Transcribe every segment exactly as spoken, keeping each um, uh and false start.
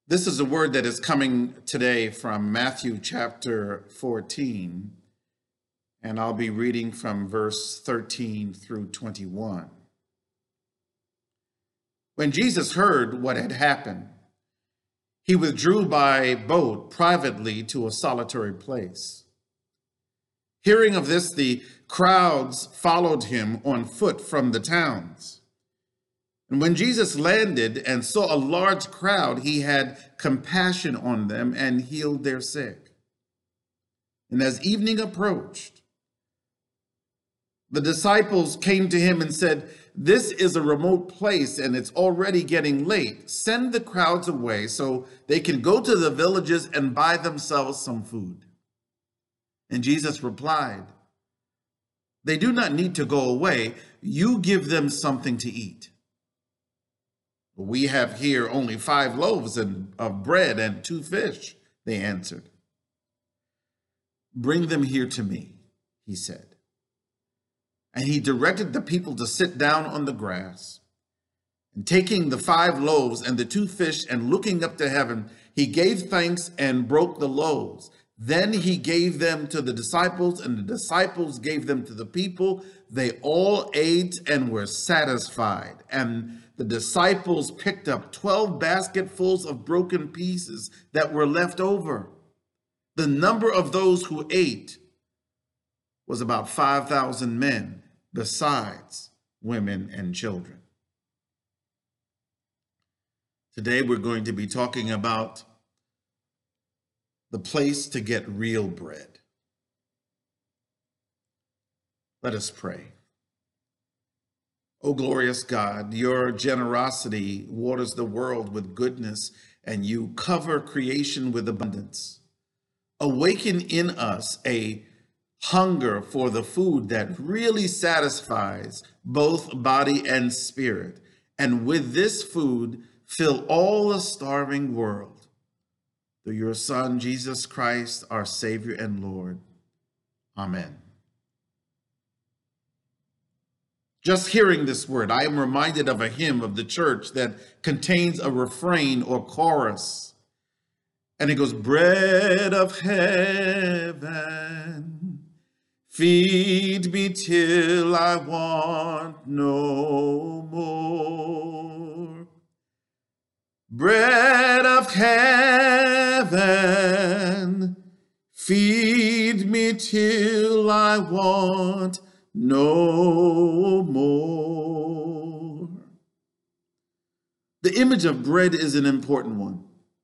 This is a word that is coming today from Matthew chapter fourteen, and I'll be reading from verse thirteen through twenty-one. When Jesus heard what had happened, he withdrew by boat privately to a solitary place. Hearing of this, the crowds followed him on foot from the towns. And when Jesus landed and saw a large crowd, he had compassion on them and healed their sick. And as evening approached, the disciples came to him and said, "This is a remote place and it's already getting late. Send the crowds away so they can go to the villages and buy themselves some food." And Jesus replied, "They do not need to go away. You give them something to eat." "We have here only five loaves of bread and two fish," they answered. "Bring them here to me," he said. And he directed the people to sit down on the grass. And taking the five loaves and the two fish and looking up to heaven, he gave thanks and broke the loaves. Then he gave them to the disciples, and the disciples gave them to the people. They all ate and were satisfied. And the disciples picked up twelve basketfuls of broken pieces that were left over. The number of those who ate was about five thousand men, besides women and children. Today we're going to be talking about the place to get real bread. Let us pray. O glorious God, your generosity waters the world with goodness, and you cover creation with abundance. Awaken in us a hunger for the food that really satisfies both body and spirit, and with this food, fill all the starving world. Through your Son, Jesus Christ, our Savior and Lord. Amen. Just hearing this word, I am reminded of a hymn of the church that contains a refrain or chorus. And it goes, "Bread of heaven, feed me till I want no more. Bread of heaven, feed me till I want no more." The image of bread is an important one.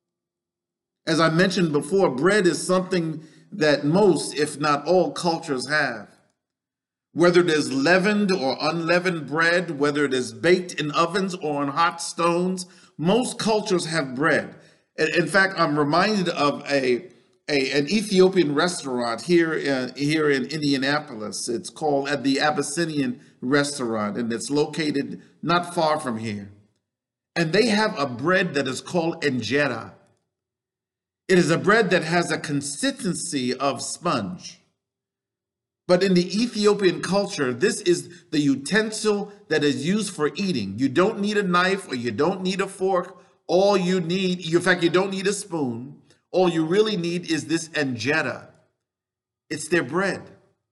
As I mentioned before, bread is something that most, if not all, cultures have. Whether it is leavened or unleavened bread, whether it is baked in ovens or on hot stones, most cultures have bread. In fact, I'm reminded of a, a an Ethiopian restaurant here in, here in Indianapolis. It's called at the Abyssinian Restaurant, and it's located not far from here. And they have a bread that is called injera. It is a bread that has a consistency of sponge. But in the Ethiopian culture, this is the utensil that is used for eating. You don't need a knife or you don't need a fork. All you need, in fact, you don't need a spoon. All you really need is this injera. It's their bread.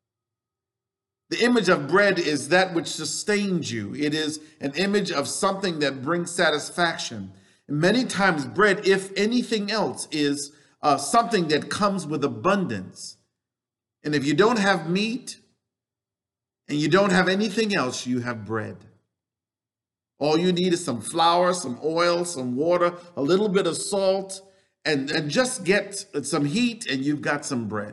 The image of bread is that which sustains you. It is an image of something that brings satisfaction. Many times bread, if anything else, is uh, something that comes with abundance. And if you don't have meat and you don't have anything else, you have bread. All you need is some flour, some oil, some water, a little bit of salt, and, and just get some heat and you've got some bread.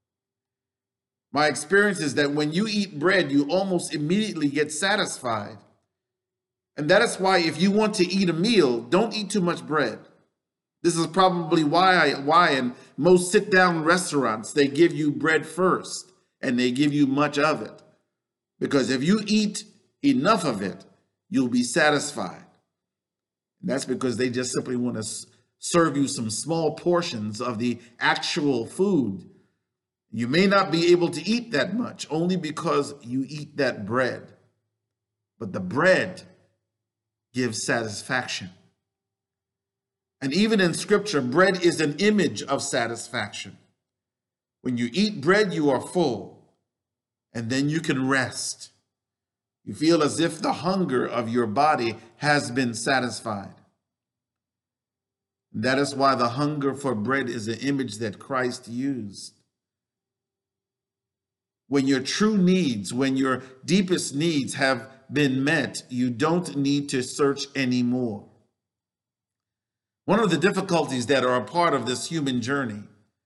My experience is that when you eat bread, you almost immediately get satisfied. And that is why if you want to eat a meal, don't eat too much bread. This is probably why, I, why in most sit-down restaurants, they give you bread first and they give you much of it. Because if you eat enough of it, you'll be satisfied. And that's because they just simply want to serve you some small portions of the actual food. You may not be able to eat that much only because you eat that bread. But the bread gives satisfaction. And even in scripture, bread is an image of satisfaction. When you eat bread, you are full, and then you can rest. You feel as if the hunger of your body has been satisfied. That is why the hunger for bread is an image that Christ used. When your true needs, when your deepest needs have been met, you don't need to search anymore. One of the difficulties that are a part of this human journey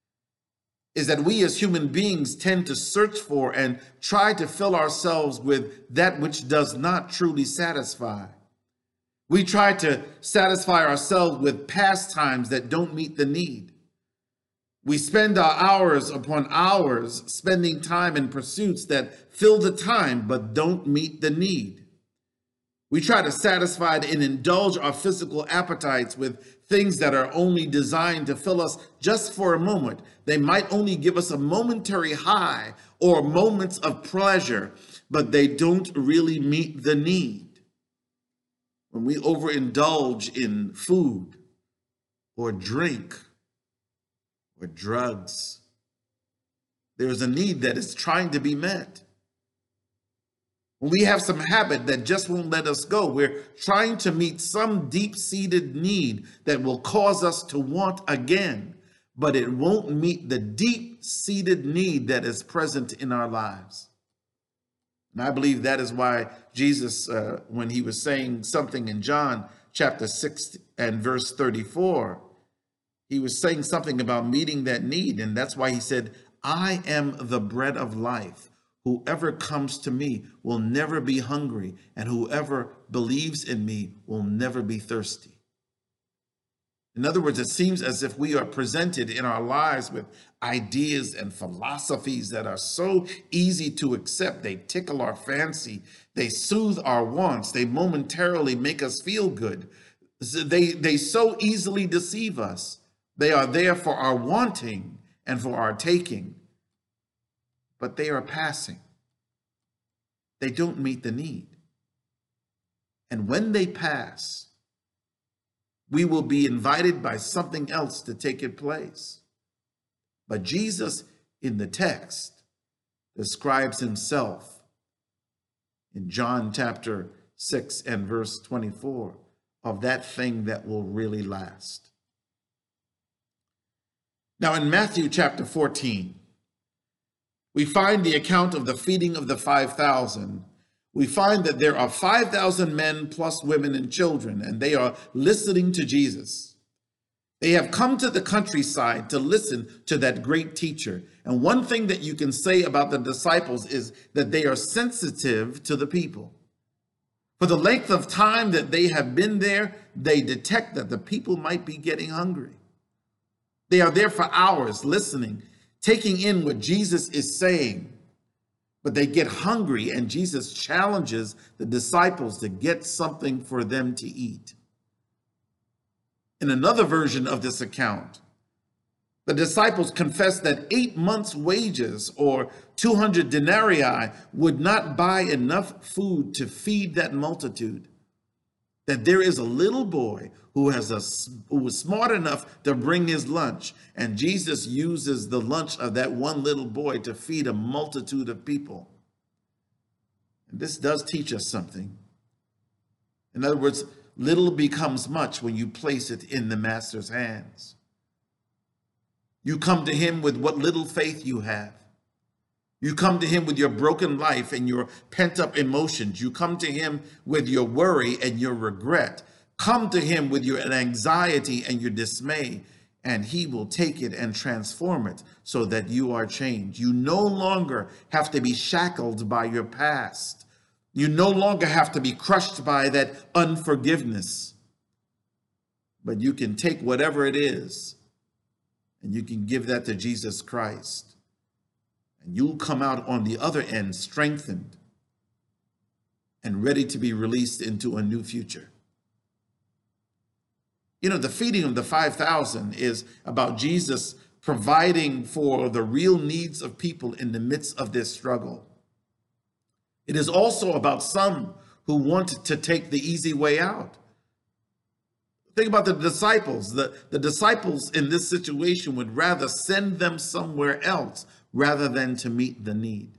is that we as human beings tend to search for and try to fill ourselves with that which does not truly satisfy. We try to satisfy ourselves with pastimes that don't meet the need. We spend our hours upon hours spending time in pursuits that fill the time but don't meet the need. We try to satisfy and indulge our physical appetites with things that are only designed to fill us just for a moment. They might only give us a momentary high or moments of pleasure, but they don't really meet the need. When we overindulge in food or drink or drugs, there's a need that is trying to be met. When we have some habit that just won't let us go, we're trying to meet some deep-seated need that will cause us to want again, but it won't meet the deep-seated need that is present in our lives. And I believe that is why Jesus, uh, when he was saying something in John chapter six and verse thirty-four, he was saying something about meeting that need. And that's why he said, I am the bread of life. Whoever comes to me will never be hungry, and whoever believes in me will never be thirsty. In other words, it seems as if we are presented in our lives with ideas and philosophies that are so easy to accept. They tickle our fancy. They soothe our wants. They momentarily make us feel good. They, they so easily deceive us. They are there for our wanting and for our taking, but they are passing. They don't meet the need. And when they pass, we will be invited by something else to take its place. But Jesus in the text describes himself in John chapter six and verse twenty-four of that thing that will really last. Now in Matthew chapter fourteen, we find the account of the feeding of the five thousand. We find that there are five thousand men plus women and children, and they are listening to Jesus. They have come to the countryside to listen to that great teacher. And one thing that you can say about the disciples is that they are sensitive to the people. For the length of time that they have been there, they detect that the people might be getting hungry. They are there for hours listening, taking in what Jesus is saying. But they get hungry, and Jesus challenges the disciples to get something for them to eat. In another version of this account, the disciples confess that eight months' wages, or two hundred denarii, would not buy enough food to feed that multitude. That there is a little boy who has a who was smart enough to bring his lunch, and Jesus uses the lunch of that one little boy to feed a multitude of people. And this does teach us something. In other words, little becomes much when you place it in the Master's hands. You come to him with what little faith you have. You come to him with your broken life and your pent-up emotions. You come to him with your worry and your regret. Come to him with your anxiety and your dismay, and he will take it and transform it so that you are changed. You no longer have to be shackled by your past. You no longer have to be crushed by that unforgiveness. But you can take whatever it is and you can give that to Jesus Christ. And you'll come out on the other end strengthened and ready to be released into a new future. You know, the feeding of the five thousand is about Jesus providing for the real needs of people in the midst of this struggle. It is also about some who want to take the easy way out. Think about the disciples. The, the disciples in this situation would rather send them somewhere else rather than to meet the need.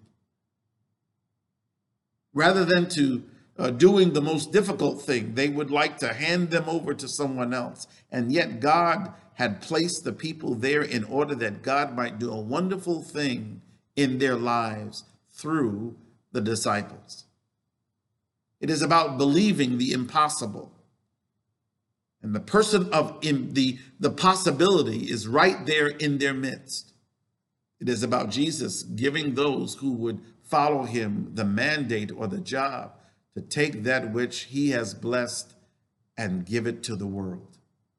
Rather than to uh, doing the most difficult thing, they would like to hand them over to someone else. And yet God had placed the people there in order that God might do a wonderful thing in their lives through the disciples. It is about believing the impossible. And the person of in the, the possibility is right there in their midst. It is about Jesus giving those who would follow him the mandate or the job to take that which he has blessed and give it to the world.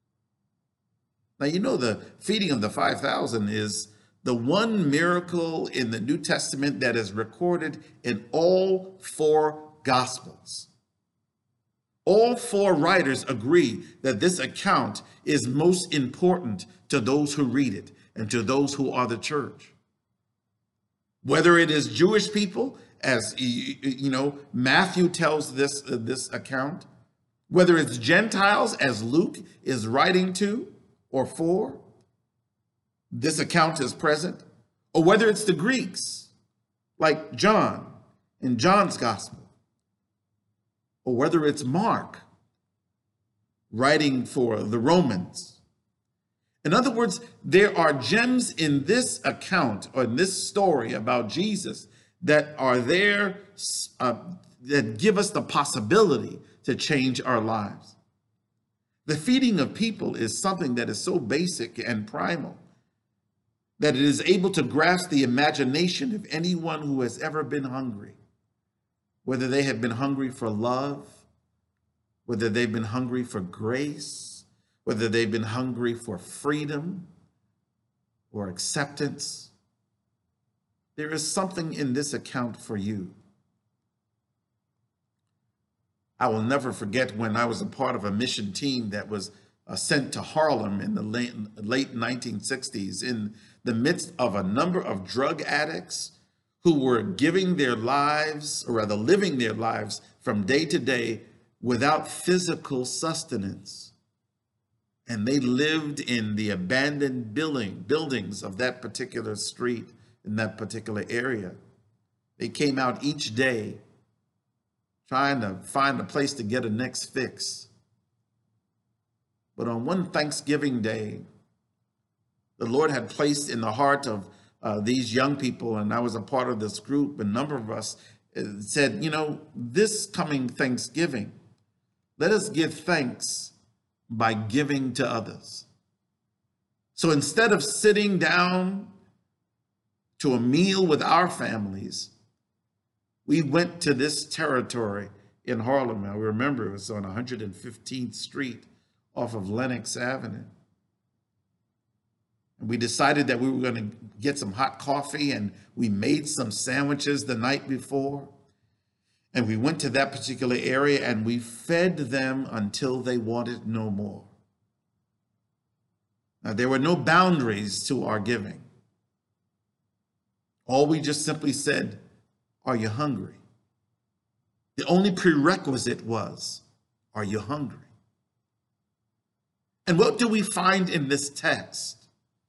Now, you know, the feeding of the five thousand is the one miracle in the New Testament that is recorded in all four Gospels. All four writers agree that this account is most important to those who read it and to those who are the church. Whether it is Jewish people, as you know, Matthew tells this, uh, this account, whether it's Gentiles, as Luke is writing to or for, this account is present, or whether it's the Greeks, like John in John's Gospel, or whether it's Mark writing for the Romans. In other words, there are gems in this account or in this story about Jesus that are there uh, that give us the possibility to change our lives. The feeding of people is something that is so basic and primal that it is able to grasp the imagination of anyone who has ever been hungry, whether they have been hungry for love, whether they've been hungry for grace, whether they've been hungry for freedom or acceptance. There is something in this account for you. I will never forget when I was a part of a mission team that was uh, sent to Harlem in the late, late nineteen sixties in the midst of a number of drug addicts who were giving their lives, or rather living their lives from day to day without physical sustenance. And they lived in the abandoned building, buildings of that particular street in that particular area. They came out each day trying to find a place to get a next fix. But on one Thanksgiving day, the Lord had placed in the heart of uh, these young people, and I was a part of this group, a number of us said, you know, this coming Thanksgiving, let us give thanks by giving to others. So instead of sitting down to a meal with our families, we went to this territory in Harlem. I remember it was on one hundred fifteenth Street off of Lenox Avenue. And we decided that we were going to get some hot coffee, and we made some sandwiches the night before. And we went to that particular area and we fed them until they wanted no more. Now, there were no boundaries to our giving. All we just simply said, are you hungry? The only prerequisite was, are you hungry? And what do we find in this text?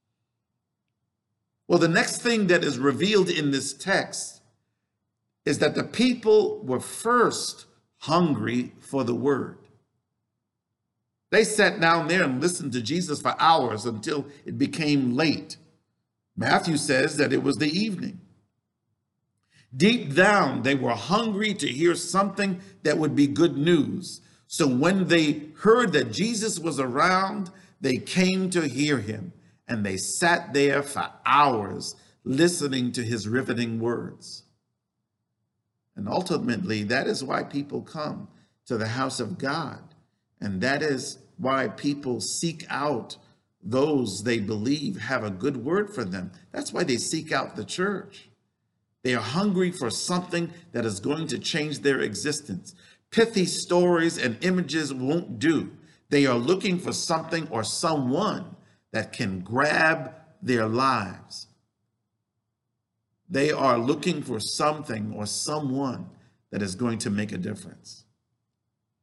Well, the next thing that is revealed in this text is that the people were first hungry for the word. They sat down there and listened to Jesus for hours until it became late. Matthew says that it was the evening. Deep down, they were hungry to hear something that would be good news. So when they heard that Jesus was around, they came to hear him, and they sat there for hours listening to his riveting words. And ultimately, that is why people come to the house of God. And that is why people seek out those they believe have a good word for them. That's why they seek out the church. They are hungry for something that is going to change their existence. Pithy stories and images won't do. They are looking for something or someone that can grab their lives. They are looking for something or someone that is going to make a difference.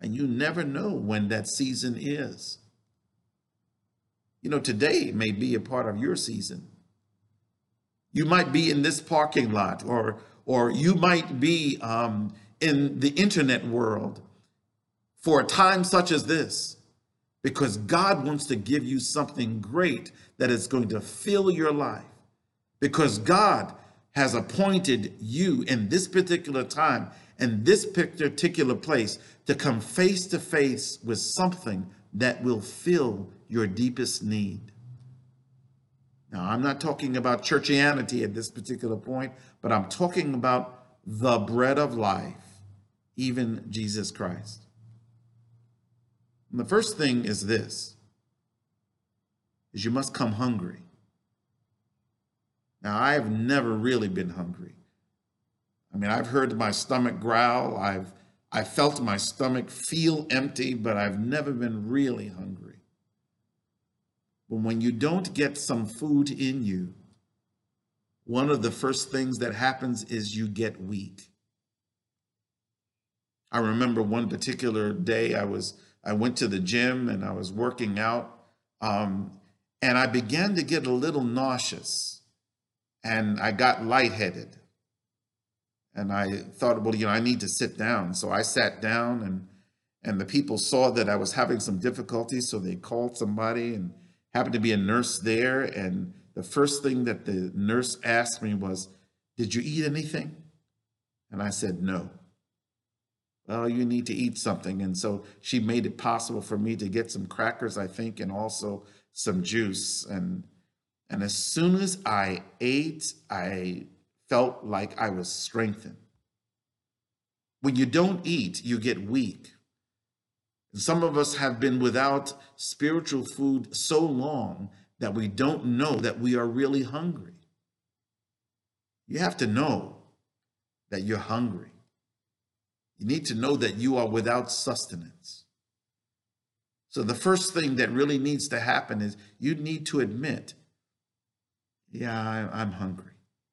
And you never know when that season is. You know, today may be a part of your season. You might be in this parking lot, or, or you might be um, in the internet world for a time such as this, because God wants to give you something great that is going to fill your life. Because God has appointed you in this particular time and this particular place to come face to face with something that will fill your deepest need. Now, I'm not talking about churchianity at this particular point, but I'm talking about the bread of life, even Jesus Christ. And the first thing is this, is you must come hungry. Now, I have never really been hungry. I mean, I've heard my stomach growl. I've I felt my stomach feel empty, but I've never been really hungry. But when you don't get some food in you, one of the first things that happens is you get weak. I remember one particular day I was I went to the gym and I was working out, um, and I began to get a little nauseous, and I got lightheaded. And I thought, well, you know, I need to sit down. So I sat down, and and the people saw that I was having some difficulty, so they called somebody, and happened to be a nurse there. And the first thing that the nurse asked me was, "Did you eat anything?" And I said, "No." "Well, you need to eat something." And so she made it possible for me to get some crackers, I think, and also some juice. And and as soon as I ate, I felt like I was strengthened. When you don't eat, you get weak. And some of us have been without spiritual food so long that we don't know that we are really hungry. You have to know that you're hungry. You need to know that you are without sustenance. So the first thing that really needs to happen is you need to admit, yeah, I'm hungry.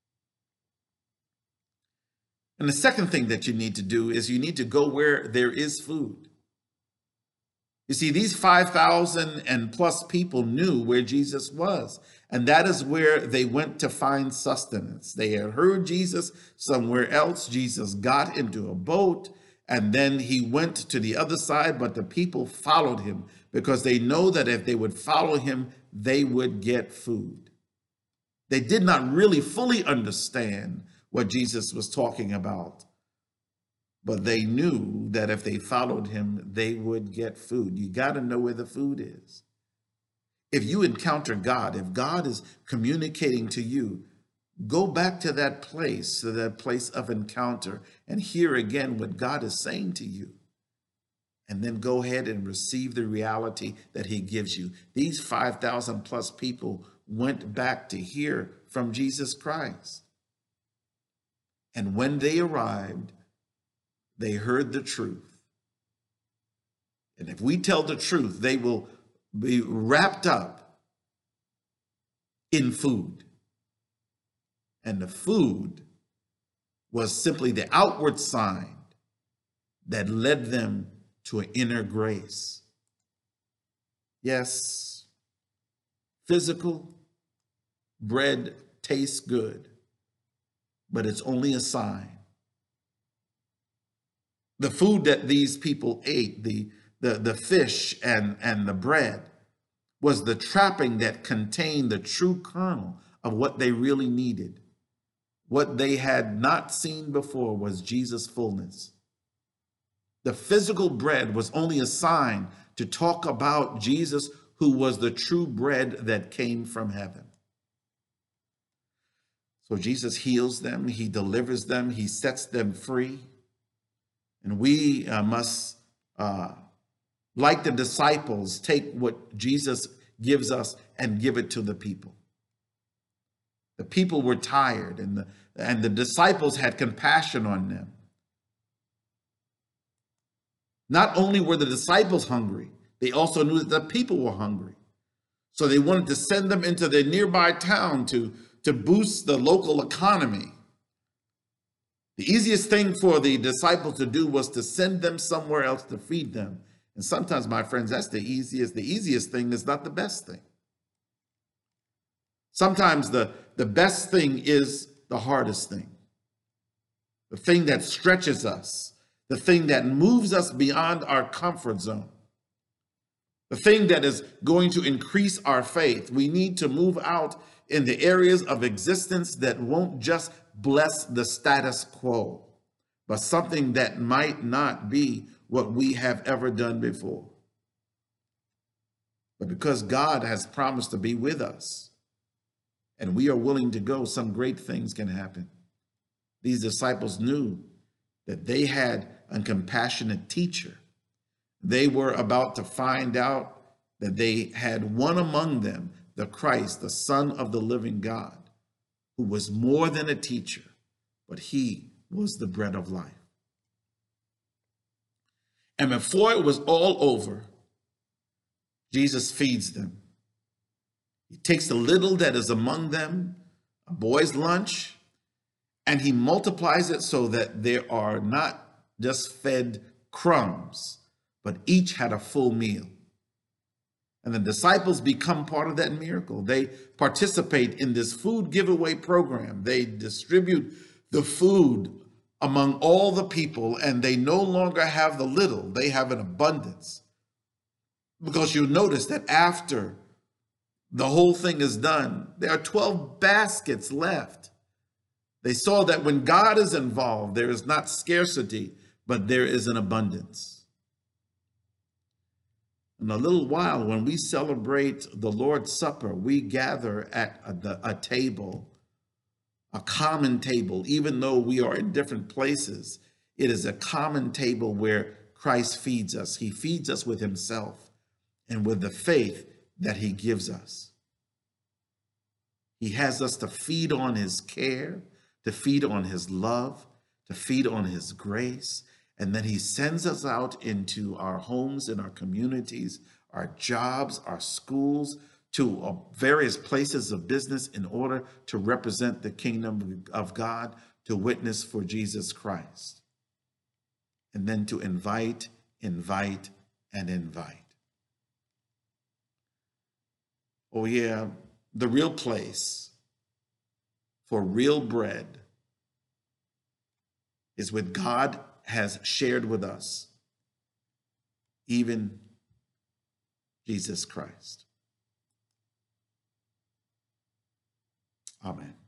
And the second thing that you need to do is you need to go where there is food. You see, these five thousand and plus people knew where Jesus was, and that is where they went to find sustenance. They had heard Jesus somewhere else. Jesus got into a boat, and then he went to the other side, but the people followed him because they know that if they would follow him, they would get food. They did not really fully understand what Jesus was talking about, but they knew that if they followed him, they would get food. You got to know where the food is. If you encounter God, if God is communicating to you, go back to that place, to that place of encounter, and hear again what God is saying to you. And then go ahead and receive the reality that he gives you. These five thousand plus people went back to hear from Jesus Christ. And when they arrived, they heard the truth. And if we tell the truth, they will be wrapped up in food. And the food was simply the outward sign that led them to an inner grace. Yes, physical bread tastes good, but it's only a sign. The food that these people ate, the, the, the fish and, and the bread, was the trapping that contained the true kernel of what they really needed. What they had not seen before was Jesus' fullness. The physical bread was only a sign to talk about Jesus, who was the true bread that came from heaven. So Jesus heals them, he delivers them, he sets them free. And we uh, must, uh, like the disciples, take what Jesus gives us and give it to the people. The people were tired, and the, and the disciples had compassion on them. Not only were the disciples hungry, they also knew that the people were hungry. So they wanted to send them into their nearby town to, to boost the local economy. The easiest thing for the disciples to do was to send them somewhere else to feed them. And sometimes, my friends, that's the easiest. The easiest thing is not the best thing. Sometimes the, the best thing is the hardest thing. The thing that stretches us, the thing that moves us beyond our comfort zone, the thing that is going to increase our faith. We need to move out in the areas of existence that won't just bless the status quo, but something that might not be what we have ever done before. But because God has promised to be with us and we are willing to go, some great things can happen. These disciples knew that they had a compassionate teacher. They were about to find out that they had one among them, the Christ, the Son of the living God, who was more than a teacher, but he was the bread of life. And before it was all over, Jesus feeds them. He takes the little that is among them, a boy's lunch, and he multiplies it so that there are not just fed crumbs, but each had a full meal. And the disciples become part of that miracle. They participate in this food giveaway program. They distribute the food among all the people, and they no longer have the little, they have an abundance. Because you'll notice that after the whole thing is done, there are twelve baskets left. They saw that when God is involved, there is not scarcity, but there is an abundance. In a little while, when we celebrate the Lord's Supper, we gather at a, a table, a common table. Even though we are in different places, it is a common table where Christ feeds us. He feeds us with himself and with the faith that he gives us. He has us to feed on his care, to feed on his love, to feed on his grace. And then he sends us out into our homes and our communities, our jobs, our schools, to various places of business in order to represent the kingdom of God, to witness for Jesus Christ. And then to invite, invite, and invite. Oh yeah, the real place for real bread is with God has shared with us, even Jesus Christ. Amen.